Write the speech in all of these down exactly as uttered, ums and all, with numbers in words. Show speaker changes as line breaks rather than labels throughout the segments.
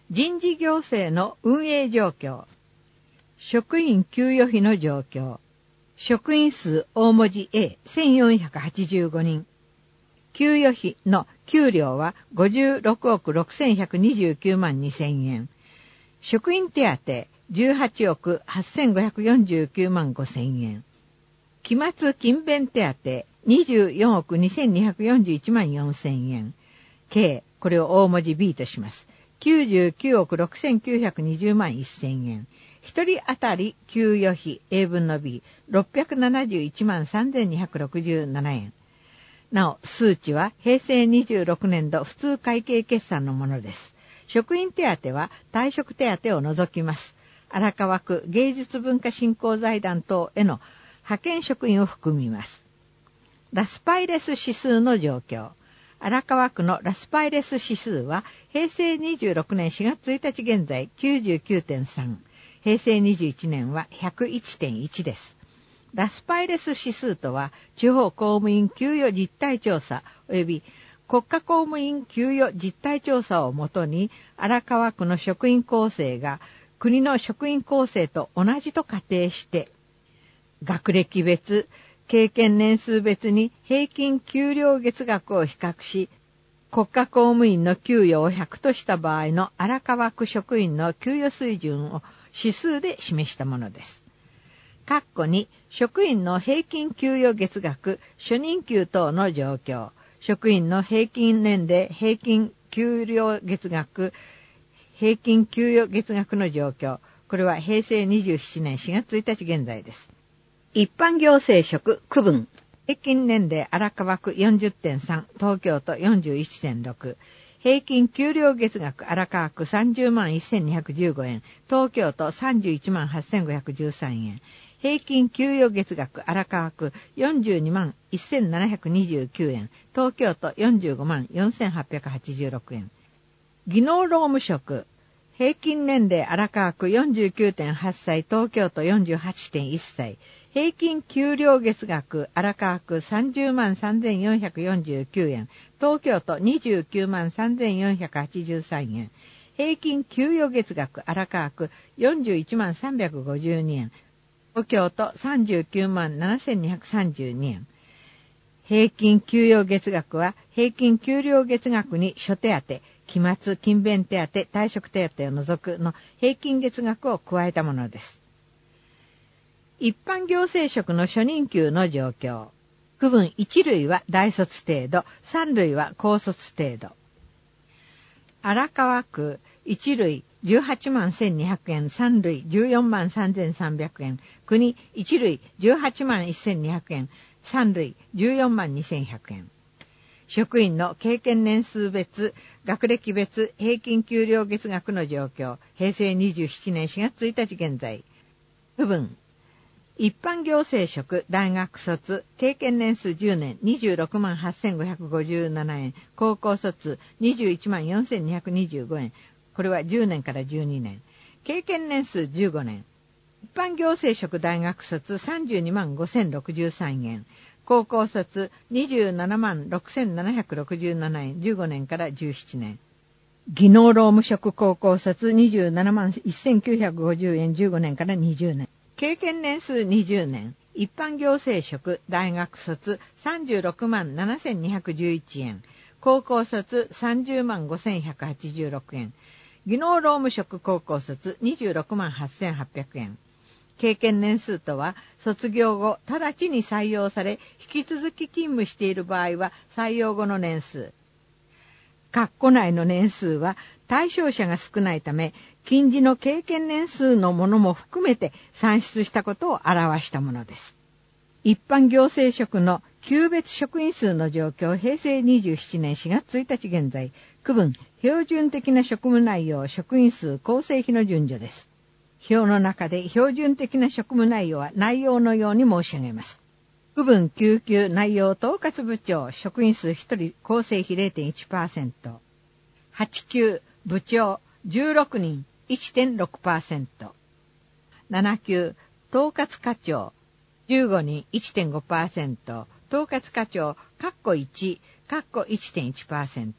人事行政の運営状況、職員給与費の状況、職員数大文字 Aせんよんひゃくはちじゅうごにん、給与費の給料はごじゅうろくおくろくせんひゃくにじゅうきゅうまんにせんえん、職員手当じゅうはちおくはっせんごひゃくよんじゅうきゅうまんごせんえん、期末勤勉手当にじゅうよんおくにせんにひゃくよんじゅういちまんよんせんえん、計、これを大文字 B とします。きゅうじゅうきゅうおくろくせんきゅうひゃくにじゅうまんせんえん。一人当たり給与費 A 分の B、ろっぴゃくななじゅういちまんさんぜんにひゃくろくじゅうななえん。なお、数値は平成にじゅうろくねんど普通会計決算のものです。職員手当は退職手当を除きます。荒川区芸術文化振興財団等への派遣職員を含みます。ラスパイレス指数の状況。荒川区のラスパイレス指数は平成にじゅうろくねんしがつついたち現在 きゅうじゅうきゅうてんさん、平成にじゅういちねんは ひゃくいちてんいち です。ラスパイレス指数とは地方公務員給与実態調査及び国家公務員給与実態調査をもとに荒川区の職員構成が国の職員構成と同じと仮定して学歴別、経験年数別に平均給料月額を比較し、国家公務員の給与をひゃくとした場合の荒川区職員の給与水準を指数で示したものです。括弧に、職員の平均給与月額、初任給等の状況、職員の平均年齢、平均給与月額、平均給与月額の状況、これは平成にじゅうななねんしがつついたち現在です。一般行政職区分、平均年齢荒川区 よんじゅってんさん、東京都 よんじゅういちてんろく、平均給料月額荒川区さんじゅうまんせんにひゃくじゅうごえん、東京都さんじゅういちまんはっせんごひゃくじゅうさんえん、平均給与月額荒川区よんじゅうにまんせんななひゃくにじゅうきゅうえん、東京都よんじゅうごまんよんせんはっぴゃくはちじゅうろくえん。技能労務職、平均年齢荒川区 よんじゅうきゅうてんはっさい、東京都 よんじゅうはちてんいっさい、平均給料月額荒川区さんじゅうまんさんぜんよんひゃくよんじゅうきゅうえん、東京都にじゅうきゅうまんさんぜんよんひゃくはちじゅうさんえん、平均給与月額荒川区よんじゅういちまんさんびゃくごじゅうにえん、東京都さんじゅうきゅうまんななせんにひゃくさんじゅうにえん。平均給与月額は平均給料月額に諸手当、期末勤勉手当、退職手当を除くの平均月額を加えたものです。一般行政職の初任給の状況。区分いち類は大卒程度、さん類は高卒程度。荒川区いち類じゅうはちまんせんにひゃくえん、さん類じゅうよんまんさんぜんさんびゃくえん、国いち類じゅうはちまんせんにひゃくえん、さん類じゅうよんまんにせんひゃくえん。職員の経験年数別、学歴別、平均給料月額の状況、平成にじゅうななねんしがつついたち現在。区分。一般行政職、大学卒、経験年数じゅうねん、にじゅうろくまんはっせんごひゃくごじゅうななえん、高校卒、にじゅういちまんよんせんにひゃくにじゅうごえん、これはじゅうねんからじゅうにねん。経験年数じゅうごねん。一般行政職大学卒さんじゅうにまんごせんろくじゅうさんえん。高校卒にじゅうななまんろくせんななひゃくろくじゅうななえん、じゅうごねんからじゅうななねん。技能労務職高校卒にじゅうななまんせんきゅうひゃくごじゅうえん、じゅうごねんからにじゅうねん。経験年数にじゅうねん。一般行政職大学卒さんじゅうろくまんななせんにひゃくじゅういちえん。高校卒さんじゅうまんごせんひゃくはちじゅうろくえん。技能労務職高校卒にじゅうろくまんはっせんはっぴゃくえん。経験年数とは、卒業後、直ちに採用され、引き続き勤務している場合は、採用後の年数。括弧内の年数は、対象者が少ないため、近似の経験年数のものも含めて算出したことを表したものです。一般行政職の級別職員数の状況、平成にじゅうななねんしがつついたち現在、区分、標準的な職務内容、職員数、構成比の順序です。表の中で標準的な職務内容は内容のように申し上げます。区分きゅう級内容統括部長、職員数ひとり、構成比 れいてんいちパーセント。はち級部長、じゅうろくにん、いってんろくパーセント。なな級統括課長、じゅうごにん、いってんごパーセント。統括課長、括弧いち、括弧 いってんいちパーセント。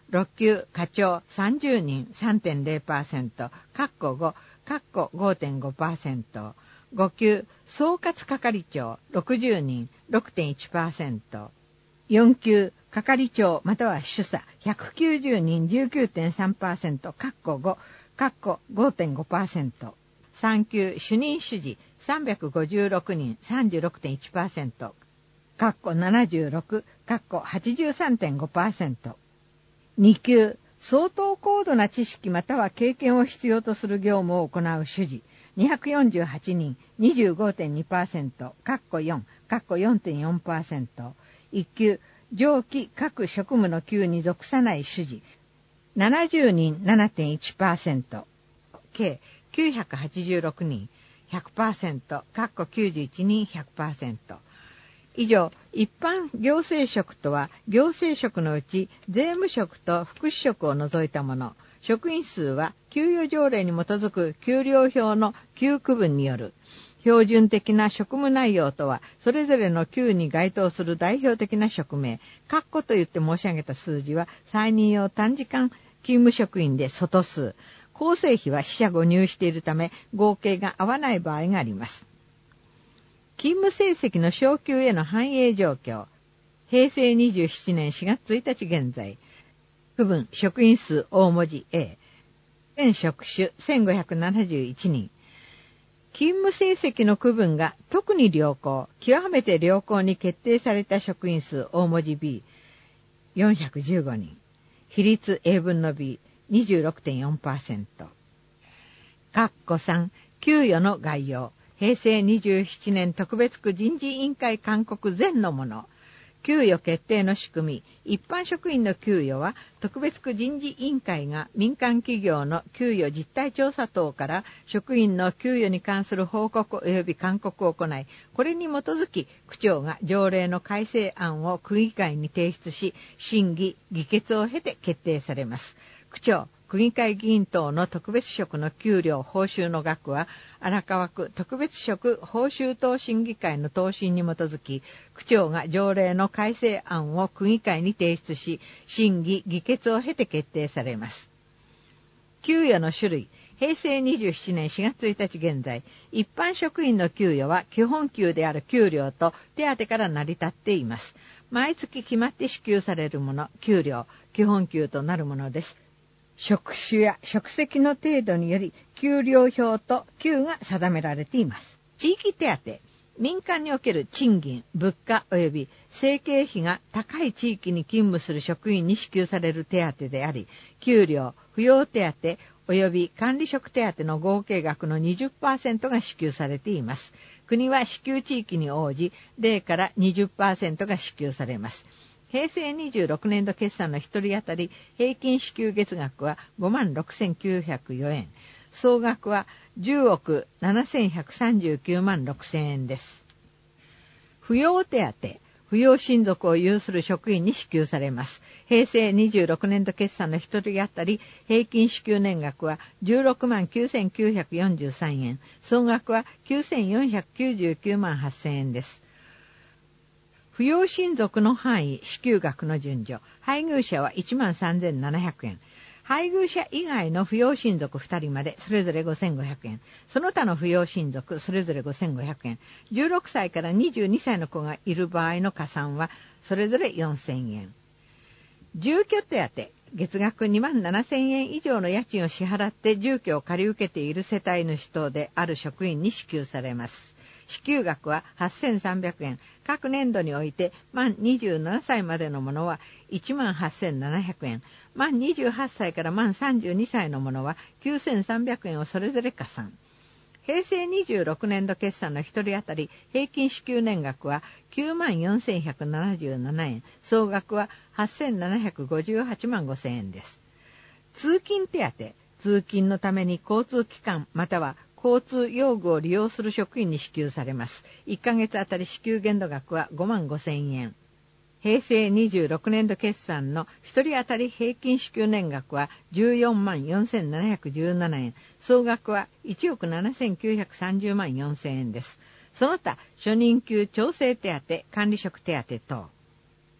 ろっ級課長さんじゅうにん さんてんゼロパーセント、かっこご、かっこ ごてんごパーセント、ご級総括係長ろくじゅうにん ろくてんいちパーセント、よん級係長または主査ひゃくきゅうじゅうにん じゅうきゅうてんさんパーセント、かっこご、かっこ ごてんごパーセント、さん級主任主事さんびゃくごじゅうろくにん さんじゅうろくてんいちパーセント、かっこななじゅうろく、かっこ はちじゅうさんてんごパーセント、に級相当高度な知識または経験を必要とする業務を行う主事にひゃくよんじゅうはちにん にじゅうごてんにパーセント、かっこよん、かっこ よんてんよんパーセント、いっ級上記各職務の級に属さない主事ななじゅうにん ななてんいちパーセント、計きゅうひゃくはちじゅうろくにん ひゃくパーセント、かっこきゅうじゅういちにん ひゃくパーセント。以上、一般行政職とは行政職のうち税務職と福祉職を除いたもの。職員数は給与条例に基づく給料表の給区分による。標準的な職務内容とは、それぞれの級に該当する代表的な職名。括弧と言って申し上げた数字は、再任用短時間勤務職員で外数。構成比は四捨五入しているため、合計が合わない場合があります。勤務成績の昇給への反映状況。平成にじゅうななねんしがつついたち現在。区分職員数大文字 A。全職種せんごひゃくななじゅういちにん。勤務成績の区分が特に良好、極めて良好に決定された職員数大文字 B。よんひゃくじゅうごにん。比率 A 分の B。にじゅうろくてんよんパーセント。かっこさん、給与の概要。平成にじゅうななねん特別区人事委員会勧告前のもの。給与決定の仕組み。一般職員の給与は、特別区人事委員会が民間企業の給与実態調査等から職員の給与に関する報告及び勧告を行い、これに基づき、区長が条例の改正案を区議会に提出し、審議、議決を経て決定されます。区長、区議会議員等の特別職の給料報酬の額は、荒川区特別職報酬等審議会の答申に基づき、区長が条例の改正案を区議会に提出し、審議、議決を経て決定されます。給与の種類。平成にじゅうななねんしがつついたち現在、一般職員の給与は基本給である給料と手当から成り立っています。毎月決まって支給されるもの、給料、基本給となるものです。職種や職責の程度により給料表と給が定められています。地域手当。民間における賃金、物価及び生計費が高い地域に勤務する職員に支給される手当であり、給料、扶養手当及び管理職手当の合計額の にじゅっパーセント が支給されています。国は支給地域に応じゼロから にじゅっパーセント が支給されます。平成にじゅうろくねん度決算の一人当たり平均支給月額は ごまんろくせんきゅうひゃくよえん。総額はじゅうおくななせんひゃくさんじゅうきゅうまんろくせんえんです。扶養手当。扶養親族を有する職員に支給されます。平成にじゅうろくねん度決算の一人当たり平均支給年額はじゅうろくまんきゅうせんきゅうひゃくよんじゅうさんえん。総額はきゅうせんよんひゃくきゅうじゅうきゅうまんはっせんえんです。扶養親族の範囲、支給額の順序。配偶者はいちまんさんぜんななひゃくえん。配偶者以外の扶養親族ふたりまで、それぞれごせんごひゃくえん。その他の扶養親族、それぞれごせんごひゃくえん。じゅうろくさいからにじゅうにさいの子がいる場合の加算は、それぞれよんせんえん。住居手当。月額にまんななせんえん以上の家賃を支払って住居を借り受けている世帯主等である職員に支給されます。支給額ははっせんさんびゃくえん。各年度において、満にじゅうななさいまでのものはいちまんはっせんななひゃくえん。満にじゅうはっさいから満さんじゅうにさいのものはきゅうせんさんびゃくえんをそれぞれ加算。平成にじゅうろくねん度決算の一人当たり平均支給年額はきゅうまんよんせんひゃくななじゅうななえん。総額ははっせんななひゃくごじゅうはちまんごせんえんです。通勤手当。通勤のために交通機関または交通用具を利用する職員に支給されます。いっかげつあたり支給限度額はごまんごせんえん。平成にじゅうろくねん度決算の一人当たり平均支給年額はじゅうよんまんよんせんななひゃくじゅうななえん。総額はいちおくななせんきゅうひゃくさんじゅうまんよんせんえんです。その他、初任給調整手当、管理職手当等。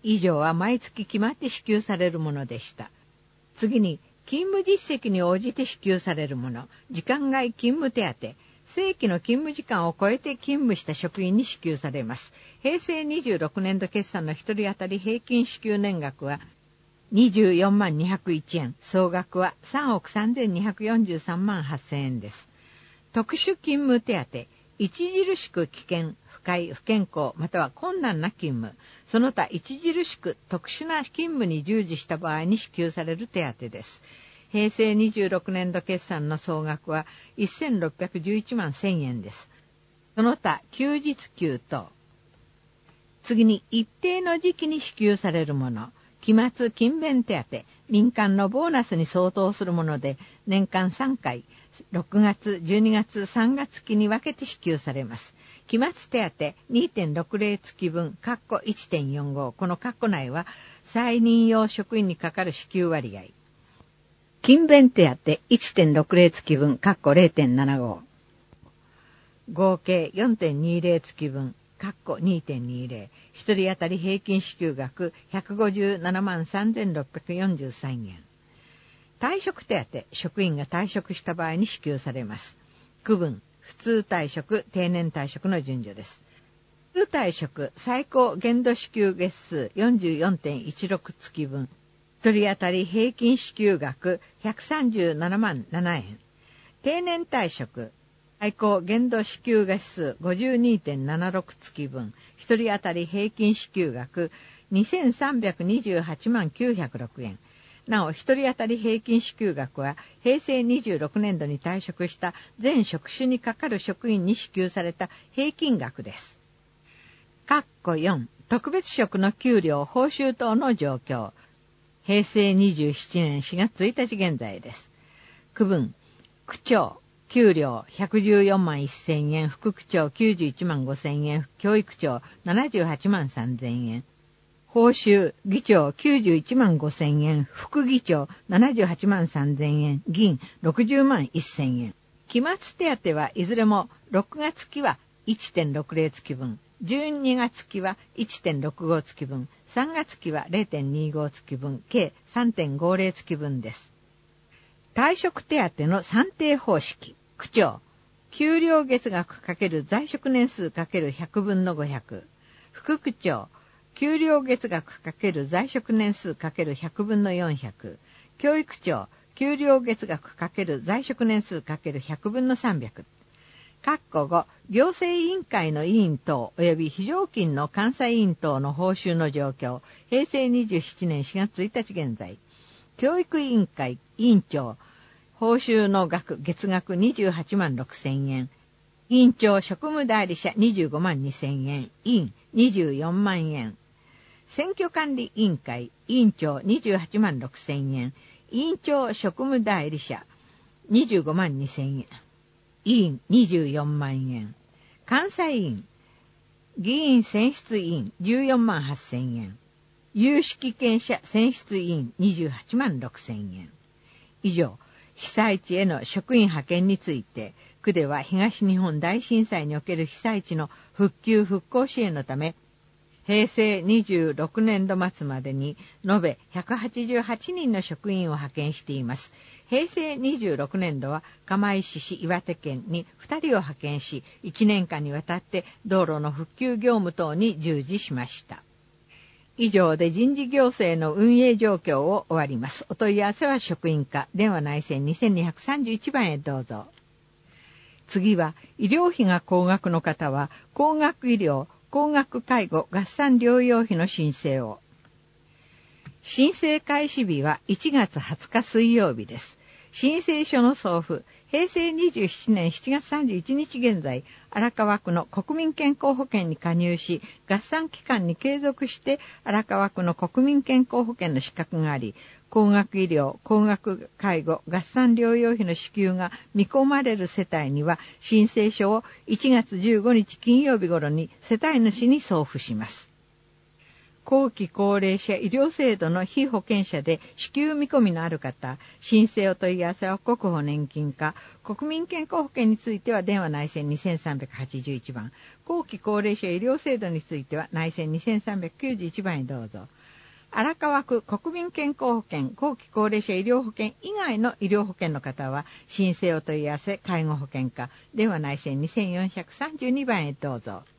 以上は毎月決まって支給されるものでした。次に、勤務実績に応じて支給されるもの、時間外勤務手当、正規の勤務時間を超えて勤務した職員に支給されます。平成にじゅうろくねん度決算の一人当たり平均支給年額はにじゅうよんまんにひゃくいちえん、総額はさんおくさんぜんにひゃくよんじゅうさんまんはっせんえんです。特殊勤務手当、著しく危険、不快、不健康、または困難な勤務、その他著しく特殊な勤務に従事した場合に支給される手当です。平成にじゅうろくねん度決算の総額はせんろっぴゃくじゅういちまんせんえんです。その他休日給と、次に一定の時期に支給されるもの、期末勤勉手当、民間のボーナスに相当するもので、年間さんかい、ろくがつ、じゅうにがつ、さんがつ期に分けて支給されます。期末手当 にてんろくぜろ 月分、括弧 いちてんよんご、この括弧内は再任用職員にかかる支給割合。勤勉手当 いちてんろくぜろ 月分、括弧 れいてんななご。合計 よんてんにじゅう 月分、括弧 にてんにじゅう。一人当たり平均支給額ひゃくごじゅうななまんさんぜんろっぴゃくよんじゅうさんえん。退職手当、職員が退職した場合に支給されます。区分、普通退職、定年退職の順序です。普通退職、最高限度支給月数 よんじゅうよんてんいちろく 月分。一人当たり平均支給額ひゃくさんじゅうななまんななえん。定年退職、最高限度支給月数 ごじゅうにてんななろく 月分。一人当たり平均支給額にせんさんびゃくにじゅうはちまんきゅうひゃくろくえん。なお、一人当たり平均支給額は、平成にじゅうろくねん度に退職した全職種にかかる職員に支給された平均額です。括弧よん、特別職の給料、報酬等の状況。平成にじゅうななねんしがつついたち現在です。区分、区長、給料ひゃくじゅうよんまんせんえん、副区長きゅうじゅういちまんごせんえん、教育長ななじゅうはちまんさんぜんえん。報酬、議長きゅうじゅういちまんごせんえん、副議長ななじゅうはちまんさんぜんえん、議員ろくじゅうまんせんえん。期末手当はいずれもろくがつ期は いちてんろくぜろ 月分、じゅうにがつ期は いちてんろくご 月分、さんがつ期は れいてんにじゅうご 月分、計 さんてんごぜろ 月分です。退職手当の算定方式。区長、給料月額×在職年数 ×ひゃくぶんのごひゃく。副区長、給料月額×在職年数 ×ひゃくぶんのよんひゃく。教育長、給料月額×在職年数 ×ひゃくぶんのさんびゃく。括弧ご、行政委員会の委員等及び非常勤の監査委員等の報酬の状況。平成にじゅうななねんしがつついたち現在。教育委員会委員長、報酬の額、月額にじゅうはちまんろくせんえん。委員長職務代理者にじゅうごまんにせんえん。委員にじゅうよんまんえん。選挙管理委員会委員長にじゅうはちまんろくせんえん。委員長職務代理者にじゅうごまんにせんえん。委員にじゅうよんまんえん。監査委員、議員選出委員じゅうよんまんはっせんえん。有識権者選出委員にじゅうはちまんろくせんえん。以上、被災地への職員派遣について、区では東日本大震災における被災地の復旧復興支援のため、平成にじゅうろくねん度末までに延べひゃくはちじゅうはちにんの職員を派遣しています。平成にじゅうろくねん度は釜石市岩手県にふたりを派遣し、いちねんかんにわたって道路の復旧業務等に従事しました。以上で人事行政の運営状況を終わります。お問い合わせは職員課、電話内線にせんにひゃくさんじゅういちばんへどうぞ。次は、医療費が高額の方は、高額医療、高額介護合算療養費の申請を。申請開始日はいちがつはつか水曜日です。申請書の送付、平成にじゅうななねんしちがつさんじゅういちにち現在、荒川区の国民健康保険に加入し、合算期間に継続して荒川区の国民健康保険の資格があり、高額医療、高額介護、合算療養費の支給が見込まれる世帯には、申請書をいちがつじゅうごにち金曜日頃に世帯主に送付します。 後期高齢者医療制度の被保険者で支給見込みのある方、申請お問い合わせは国保年金課、国民健康保険については電話内線にせんさんびゃくはちじゅういちばん、後期高齢者医療制度については内線にせんさんびゃくきゅうじゅういちばんへどうぞ。荒川区国民健康保険、後期高齢者医療保険以外の医療保険の方は、申請お問い合わせ介護保険課、電話内線にせんよんひゃくさんじゅうにばんへどうぞ。